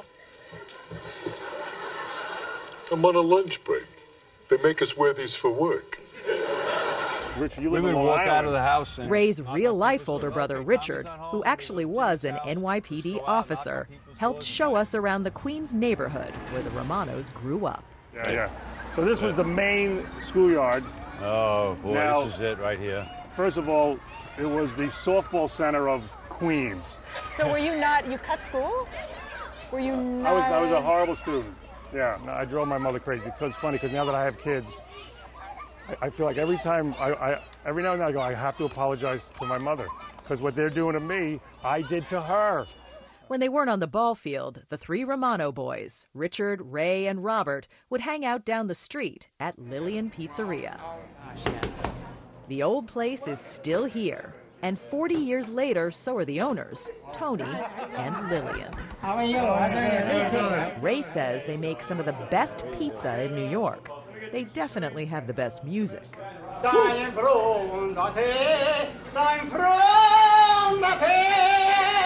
I'm on a lunch break. They make us wear these for work. Richard, you live in Women Long walk Island. out of the house and Ray's real-life older brother, Richard, who actually was an N Y P D officer, helped show us around the Queens neighborhood where the Romanos grew up. Yeah, yeah. So this was the main schoolyard. Oh, boy, Now- this is it right here. First of all, it was the softball center of Queens. So were you not, you cut school? Were you not? I was I was a horrible student. Yeah, no, I drove my mother crazy. Because it's funny, because now that I have kids, I, I feel like every time, I, I every now and then I go, I have to apologize to my mother. Because what they're doing to me, I did to her. When they weren't on the ball field, the three Romano boys, Richard, Ray, and Robert, would hang out down the street at Lillian Pizzeria. The old place is still here, and forty years later, so are the owners, Tony and Lillian. How are you? I'm doing Ray says they make some of the best pizza in New York. They definitely have the best music. I'm from the I'm from the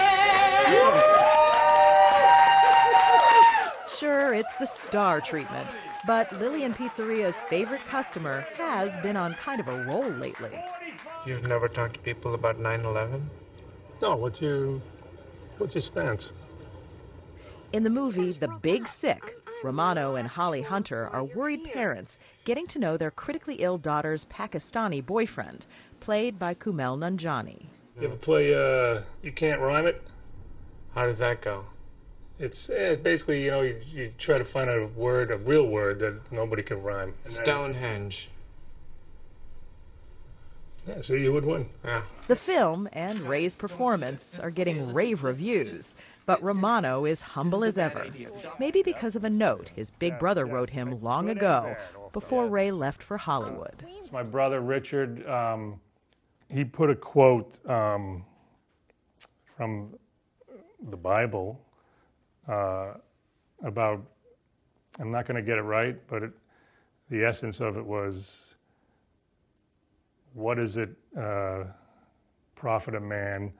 Sure, it's the star treatment, but Lillian Pizzeria's favorite customer has been on kind of a roll lately. You've never talked to people about nine eleven? No, what's your, what's your stance? In the movie The Big Sick, Romano and Holly Hunter are worried parents getting to know their critically ill daughter's Pakistani boyfriend, played by Kumail Nanjiani. You ever play, uh, You Can't Rhyme It? How does that go? It's eh, basically, you know, you, you try to find a word, a real word that nobody can rhyme. And then- Stonehenge. Yeah, see, you would win. Yeah. The film and Ray's performance are getting rave reviews, but Romano is humble as ever, maybe because of a note his big brother wrote him long ago, before Ray left for Hollywood. It's my brother Richard. Um, he put a quote um, from the Bible uh, about, I'm not going to get it right, but it, the essence of it was, what does it uh, profit a man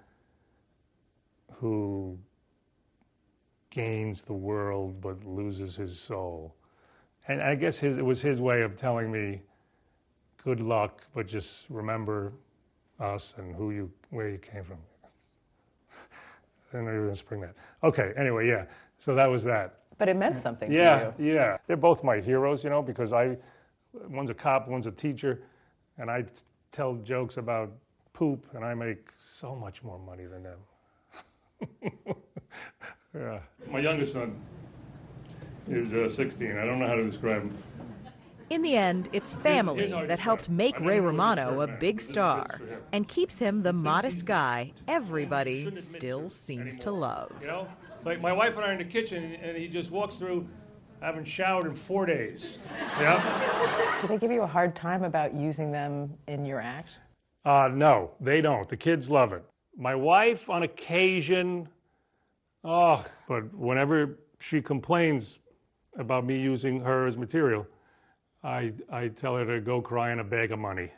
who gains the world but loses his soul? And I guess his, it was his way of telling me, good luck, but just remember us and who you, where you came from. And they were going to spring that. Okay, anyway, yeah. So that was that. But it meant something yeah, to you. Yeah, they're both my heroes, you know, because I, one's a cop, one's a teacher, and I tell jokes about poop, and I make so much more money than them. Yeah. My youngest son is uh, sixteen. I don't know how to describe him. In the end, it's family that helped make Ray Romano a big star and keeps him the modest guy everybody still seems to love. You know, like my wife and I are in the kitchen, and he just walks through, I haven't showered in four days. Yeah. Do they give you a hard time about using them in your act? Uh, no, they don't. The kids love it. My wife, on occasion, oh, but whenever she complains about me using her as material, I I tell her to go cry in a bag of money.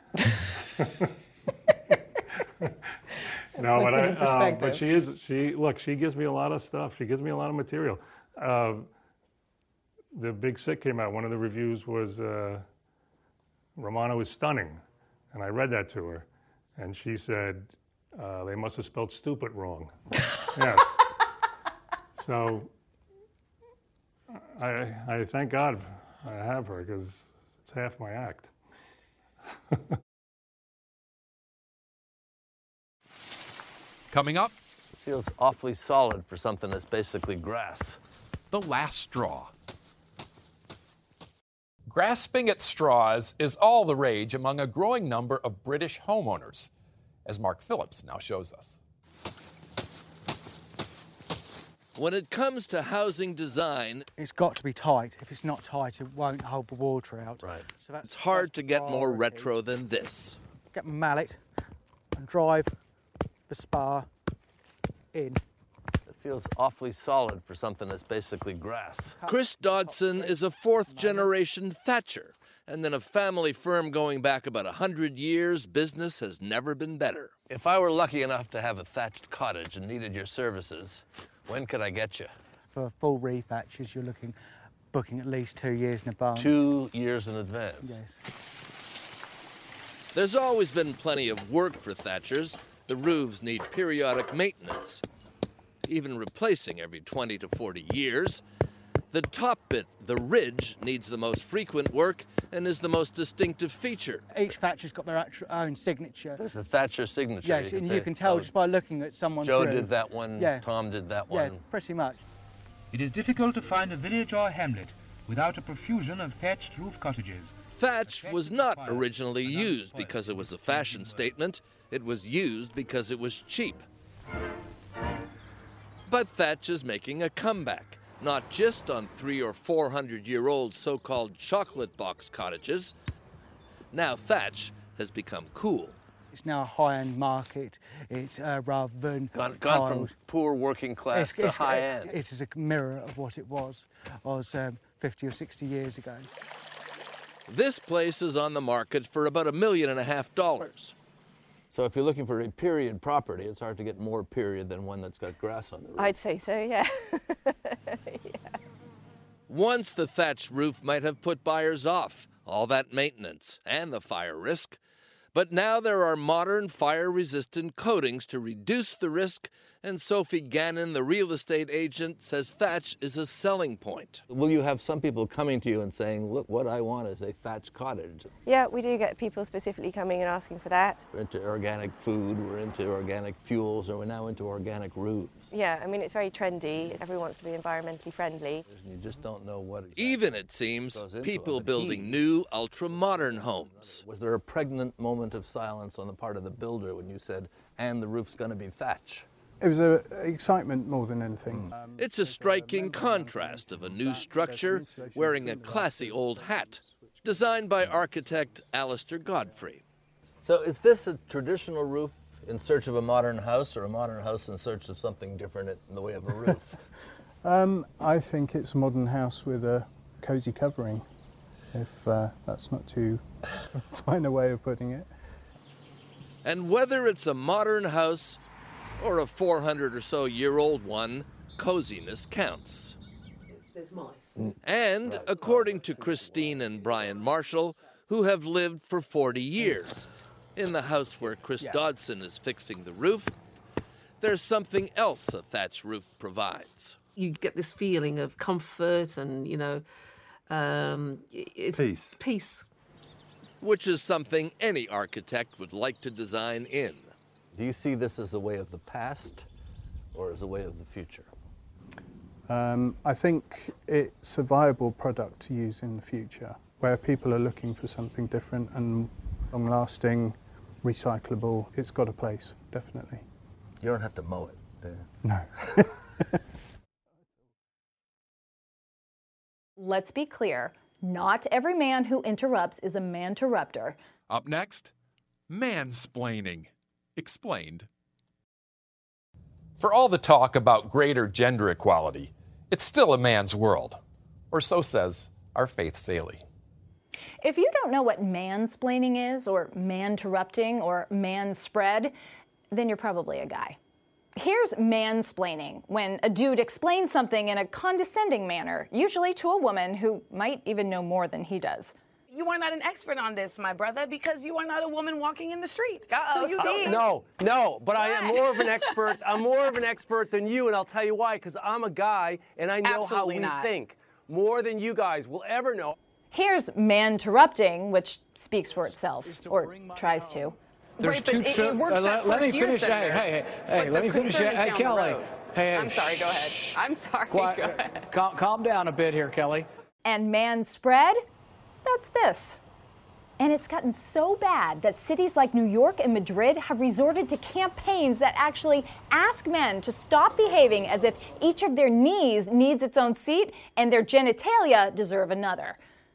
No, but I, uh, but she is she look. She gives me a lot of stuff. She gives me a lot of material. Uh, the Big Sick came out. One of the reviews was uh, Romano is stunning, and I read that to her, and she said uh, they must have spelled stupid wrong. Yes. So I I thank God I have her, because it's half my act. Coming up, feels awfully solid for something that's basically grass. The last straw. Grasping at straws is all the rage among a growing number of British homeowners, as Mark Phillips now shows us. When it comes to housing design, it's got to be tight. If it's not tight, it won't hold the water out. Right. So that's it's hard to get more retro than this. Get my mallet and drive the spar in. It feels awfully solid for something that's basically grass. Chris Dodson is a fourth-generation thatcher, and in a family firm going back about one hundred years, business has never been better. If I were lucky enough to have a thatched cottage and needed your services, when could I get you? For full rethatches, you're looking, booking at least two years in advance. Two years in advance? Yes. There's always been plenty of work for thatchers. The roofs need periodic maintenance, even replacing every twenty to forty years. The top bit, the ridge, needs the most frequent work and is the most distinctive feature. Each thatcher's got their own signature. There's a thatcher signature. Yes, you and say, you can tell oh, just by looking at someone's Joe roof. did that one, yeah. Tom did that one. Yeah, pretty much. It is difficult to find a village or hamlet without a profusion of thatched roof cottages. Thatch was not originally used because it was a fashion statement. It was used because it was cheap. But thatch is making a comeback, not just on three or four hundred year old so-called chocolate box cottages. Now thatch has become cool. It's now a high-end market. It's uh, rather than gone, gone from poor working class it's, to it's, high-end. It, it is a mirror of what it was, was um, fifty or sixty years ago. This place is on the market for about a million and a half dollars. So if you're looking for a period property, it's hard to get more period than one that's got grass on the roof. I'd say so, yeah. yeah. Once the thatched roof might have put buyers off, all that maintenance and the fire risk. But now there are modern fire-resistant coatings to reduce the risk, and Sophie Gannon, the real estate agent, says thatch is a selling point. Will you have some people coming to you and saying, look, what I want is a thatched cottage? Yeah, we do get people specifically coming and asking for that. We're into organic food, we're into organic fuels, and we're now into organic roofs. Yeah, I mean, it's very trendy. Everyone wants to be environmentally friendly. You just don't know what exactly Even, it seems, people building new, ultra-modern homes. Was there a pregnant moment of silence on the part of the builder when you said, and the roof's going to be thatch? It was a excitement more than anything. Mm. Um, it's a striking contrast of a new structure wearing a classy old hat, designed by architect Alistair Godfrey. So is this a traditional roof in search of a modern house, or a modern house in search of something different in the way of a roof? um, I think it's a modern house with a cosy covering, if uh, that's not too fine a way of putting it. And whether it's a modern house or a four hundred or so year old one, coziness counts. There's mice. And according to Christine and Brian Marshall, who have lived for forty years in the house where Chris Dodson is fixing the roof, there's something else a thatch roof provides. You get this feeling of comfort and, you know, um, it's peace. Peace. Which is something any architect would like to design in. Do you see this as a way of the past or as a way of the future? Um, I think it's a viable product to use in the future, where people are looking for something different and long-lasting, recyclable. It's got a place, definitely. You don't have to mow it, do you? No. Let's be clear. Not every man who interrupts is a man-terrupter. Up next, mansplaining. Explained. For all the talk about greater gender equality, it's still a man's world. Or so says our Faith Saley. If you don't know what mansplaining is, or man-terrupting, or man-spread, then you're probably a guy. Here's mansplaining, when a dude explains something in a condescending manner, usually to a woman who might even know more than he does. You are not an expert on this, my brother, because you are not a woman walking in the street. Uh-oh, so you oh, did. No, no, but I am more of an expert. I'm more of an expert than you, and I'll tell you why, because I'm a guy, and I know Absolutely how we not. think. More than you guys will ever know. Here's man-terrupting, which speaks for itself, or tries to. There's Wait, two. but it- so- it works uh, that let, let first me year, finish. Hey, Senator. hey, hey, hey, But let the me finish. concern is Hey, down the Kelly. road. Hey, hey, I'm sorry, go ahead. I'm sorry, Quiet, go ahead. Calm, calm down a bit here, Kelly. And man-spread? That's this. And it's gotten so bad that cities like New York and Madrid have resorted to campaigns that actually ask men to stop behaving as if each of their knees needs its own seat and their genitalia deserve another.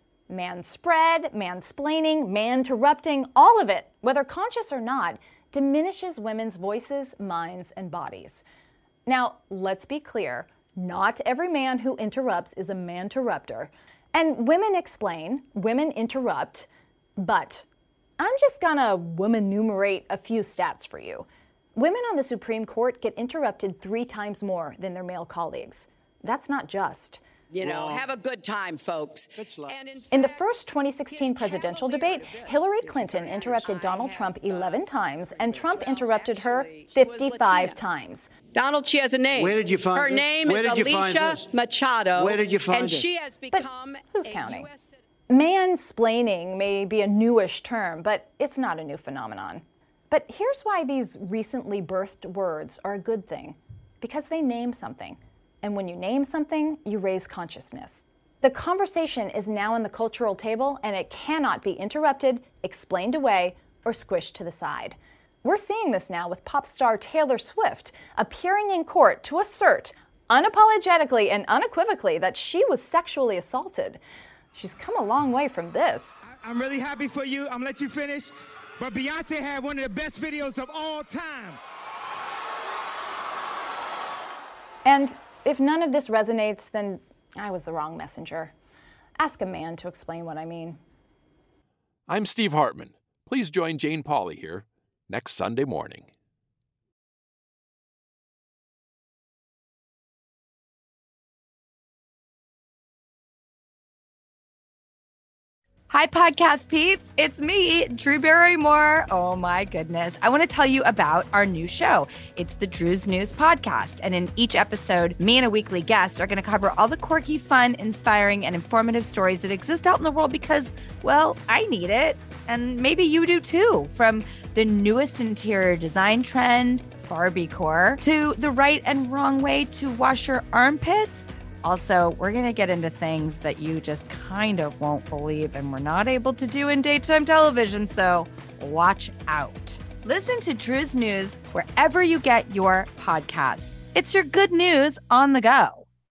Man-spread, mansplaining, man-terrupting, all of it, whether conscious or not, diminishes women's voices, minds, and bodies. Now, let's be clear. Not every man who interrupts is a man-terrupter. And women explain, women interrupt, but I'm just gonna woman-numerate a few stats for you. Women on the Supreme Court get interrupted three times more than their male colleagues. That's not just. You know, have a good time, folks. And in, in the first twenty sixteen presidential debate, Hillary Clinton interrupted Donald Trump eleven times, and Trump interrupted her fifty-five times. Donald, she has a name. Where did you find Her this? name Where is did you find Alicia this? Machado. Where did you find and it? she has become who's a counting? U S Mansplaining may be a newish term, but it's not a new phenomenon. But here's why these recently birthed words are a good thing. Because they name something. And when you name something, you raise consciousness. The conversation is now on the cultural table, and it cannot be interrupted, explained away, or squished to the side. We're seeing this now with pop star Taylor Swift appearing in court to assert unapologetically and unequivocally that she was sexually assaulted. She's come a long way from this. I'm really happy for you. I'm gonna let you finish. But Beyonce had one of the best videos of all time. And if none of this resonates, then I was the wrong messenger. Ask a man to explain what I mean. I'm Steve Hartman. Please join Jane Pauley here next Sunday morning. Hi, podcast peeps. It's me, Drew Barrymore. Oh, my goodness. I want to tell you about our new show. It's the Drew's News Podcast. And in each episode, me and a weekly guest are going to cover all the quirky, fun, inspiring, and informative stories that exist out in the world because, well, I need it. And maybe you do too. From the newest interior design trend, Barbiecore, to the right and wrong way to wash your armpits. Also, we're going to get into things that you just kind of won't believe and we're not able to do in daytime television, so watch out. Listen to Drew's News wherever you get your podcasts. It's your good news on the go.